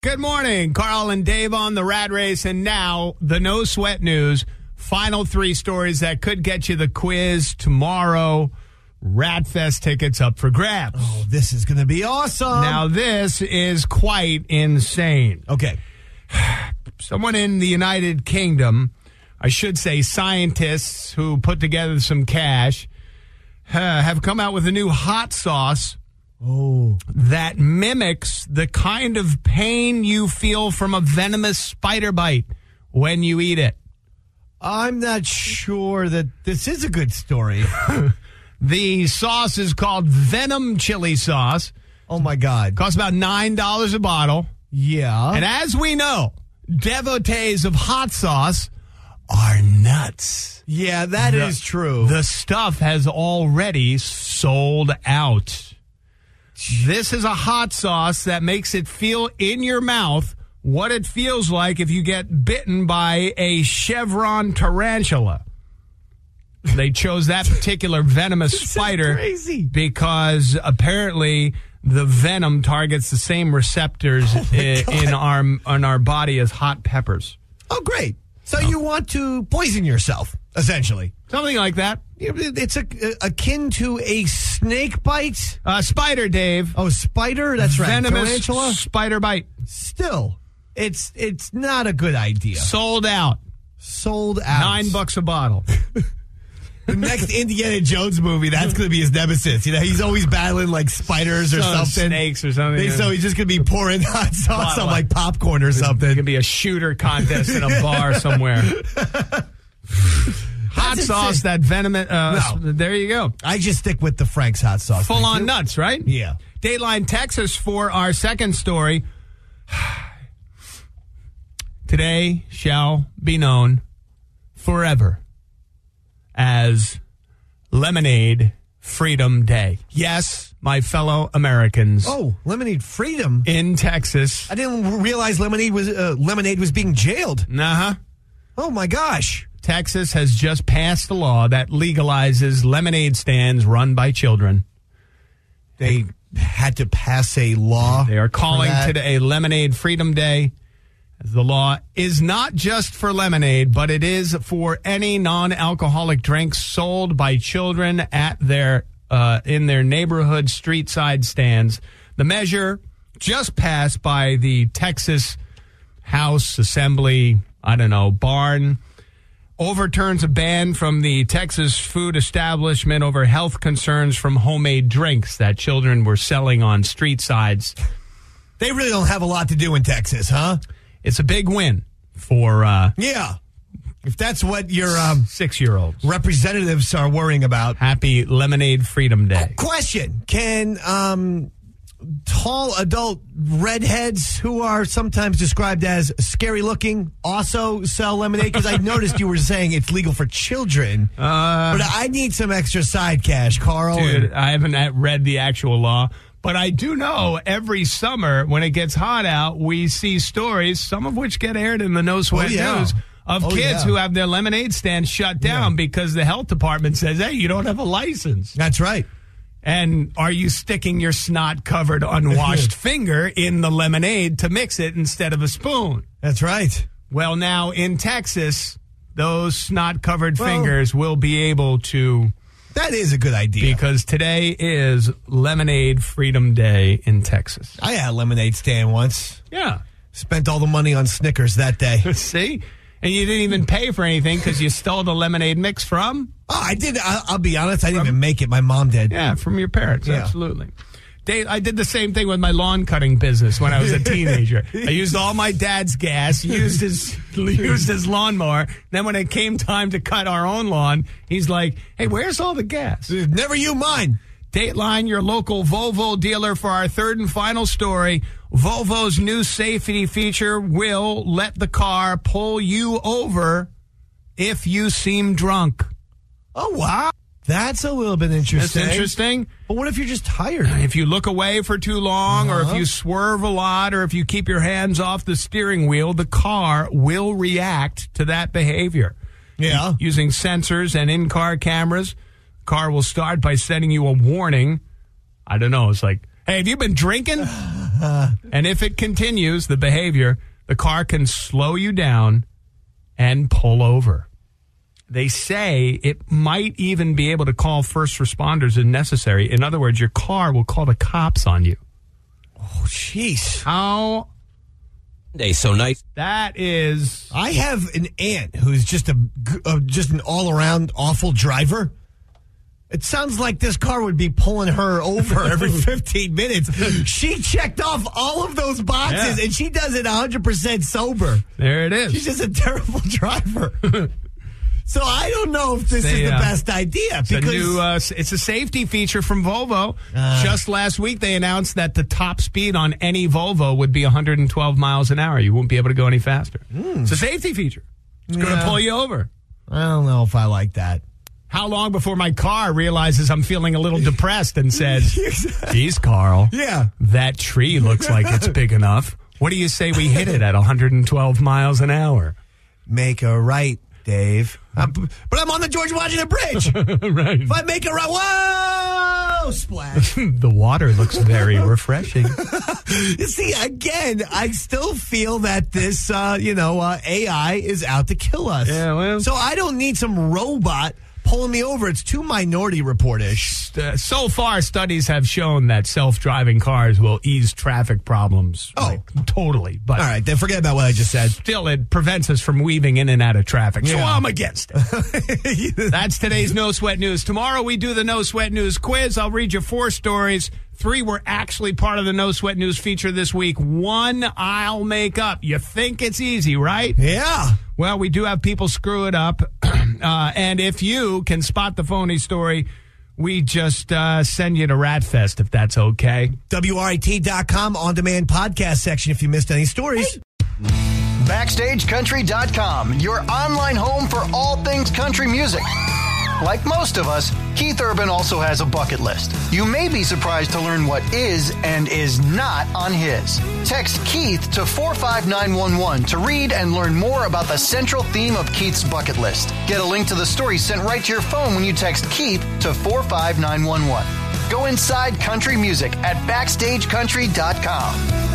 Good morning. Carl and Dave on the Rat Race, and now the No Sweat News. Final 3 stories that could get you the quiz tomorrow. Rat Fest tickets up for grabs. Oh, this is going to be awesome. Now, this is quite insane. Okay. Someone in the United Kingdom, I should say scientists who put together some cash, have come out with a new hot sauce that mimics the kind of pain you feel from a venomous spider bite when you eat it. I'm not sure that this is a good story. The sauce is called Venom Chili Sauce. Oh, my God. Costs about $9 a bottle. Yeah. And as we know, devotees of hot sauce are nuts. Yeah, that is true. The stuff has already sold out. This is a hot sauce that makes it feel in your mouth what it feels like if you get bitten by a chevron tarantula. They chose that particular venomous spider because apparently the venom targets the same receptors in our body as hot peppers. Oh, great. So you want to poison yourself, essentially. Something like that. It's akin to a snake bite. Spider, Dave. Oh, spider? That's right. Venomous tarantula? Spider bite. Still, it's not a good idea. Sold out. $9 a bottle. The next Indiana Jones movie, that's going to be his nemesis. You know, he's always battling like spiders or something. Snakes or something. So he's just going to be pouring hot sauce on like popcorn or something. There's going to be a shooter contest in a bar somewhere. Hot sauce, that venomous. There you go. I just stick with the Frank's hot sauce. Full on nuts, right? Yeah. Dateline Texas for our second story. Today shall be known forever as Lemonade Freedom Day. Yes, my fellow Americans. Oh, Lemonade Freedom in Texas. I didn't realize Lemonade was being jailed. Uh-huh. Oh my gosh. Texas has just passed a law that legalizes lemonade stands run by children. They had to pass a law. They are calling today Lemonade Freedom Day. The law is not just for lemonade, but it is for any non-alcoholic drinks sold by children at their in their neighborhood street side stands. The measure just passed by the Texas House Assembly, barn, overturns a ban from the Texas food establishment over health concerns from homemade drinks that children were selling on street sides. They really don't have a lot to do in Texas, huh? It's a big win for yeah. If that's what your 6-year-olds representatives are worrying about. Happy Lemonade Freedom Day. Question: can tall adult redheads who are sometimes described as scary looking also sell lemonade? Because I noticed you were saying it's legal for children. But I need some extra side cash, Carl. Dude, I haven't read the actual law. But I do know every summer when it gets hot out, we see stories, some of which get aired in the No Sweat News, of kids who have their lemonade stand shut down because the health department says, hey, you don't have a license. That's right. And are you sticking your snot-covered, unwashed finger in the lemonade to mix it instead of a spoon? That's right. Well, now in Texas, those snot-covered fingers will be able to... That is a good idea. Because today is Lemonade Freedom Day in Texas. I had a lemonade stand once. Yeah. Spent all the money on Snickers that day. See? And you didn't even pay for anything because you stole the lemonade mix from? Oh, I did. I'll be honest. I didn't even make it. My mom did. Yeah, from your parents. Yeah. Absolutely. Dave, I did the same thing with my lawn cutting business when I was a teenager. I used all my dad's gas, used his lawnmower. Then when it came time to cut our own lawn, he's like, hey, where's all the gas? Never you mind. Dateline, your local Volvo dealer for our third and final story. Volvo's new safety feature will let the car pull you over if you seem drunk. Oh, wow. That's a little bit interesting. That's interesting. But what if you're just tired? If you look away for too long, or if you swerve a lot, or if you keep your hands off the steering wheel, the car will react to that behavior. Yeah. Using sensors and in-car cameras, the car will start by sending you a warning. I don't know. It's like, hey, have you been drinking? And if it continues, the behavior, the car can slow you down and pull over. They say it might even be able to call first responders if necessary. In other words, your car will call the cops on you. Oh, jeez. How so nice. that is. I have an aunt who's just just an all-around awful driver. It sounds like this car would be pulling her over every 15 minutes. She checked off all of those boxes, and she does it 100% sober. There it is. She's just a terrible driver. So I don't know if this is the best idea. Because it's a safety feature from Volvo. Just last week, they announced that the top speed on any Volvo would be 112 miles an hour. You won't be able to go any faster. It's a safety feature. It's going to pull you over. I don't know if I like that. How long before my car realizes I'm feeling a little depressed and says, geez, Carl, that tree looks like it's big enough. What do you say we hit it at 112 miles an hour? Make a right, Dave. But I'm on the George Washington Bridge. Right. If I make a right, whoa, splash. The water looks very refreshing. You see, again, I still feel that this, AI is out to kill us. Yeah, well. So I don't need some robot pulling me over. It's too Minority Report-ish. So far, studies have shown that self-driving cars will ease traffic problems. Totally. But all right, then forget about what I just said. Still, it prevents us from weaving in and out of traffic. So I'm against it. That's today's No Sweat News. Tomorrow, we do the No Sweat News quiz. I'll read you 4 stories. 3 were actually part of the No Sweat News feature this week. 1 I'll make up. You think it's easy, right? Yeah. Well, we do have people screw it up. And if you can spot the phony story, we just send you to Ratfest, if that's okay. WRIT.com on-demand podcast section if you missed any stories. BackstageCountry.com, your online home for all things country music. Like most of us, Keith Urban also has a bucket list. You may be surprised to learn what is and is not on his. Text Keith to 45911 to read and learn more about the central theme of Keith's bucket list. Get a link to the story sent right to your phone when you text Keith to 45911. Go inside country music at BackstageCountry.com.